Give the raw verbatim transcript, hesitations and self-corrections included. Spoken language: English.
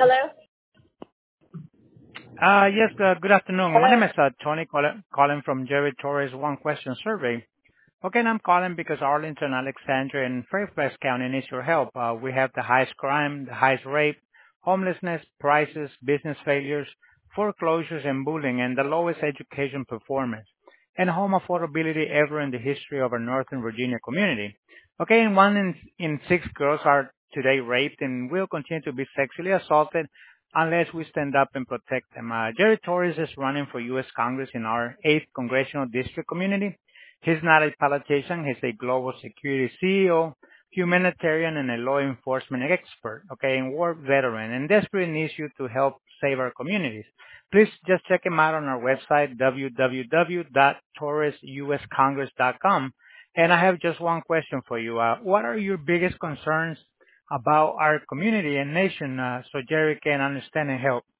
Hello? Uh Yes, uh good afternoon. My name Hello? is uh Tony calling calling from Jerry Torres One Question Survey. Okay, and I'm calling because Arlington, Alexandria, and Fairfax County needs your help. Uh We have the highest crime, the highest rape, homelessness, prices, business failures, foreclosures, and bullying, and the lowest education performance, and home affordability ever in the history of our Northern Virginia community. Okay, and one in in six girls are today raped and will continue to be sexually assaulted unless we stand up and protect them. Uh, Jerry Torres is running for U S. Congress in our eighth Congressional District community. He's not a politician. He's a global security C E O, humanitarian, and a law enforcement expert, okay, and war veteran, and desperately needs you to help save our communities. Please just check him out on our website, w w w dot torres u s congress dot com. And I have just one question for you. Uh, what are your biggest concerns about our community and nation uh, so Jerry can understand and help?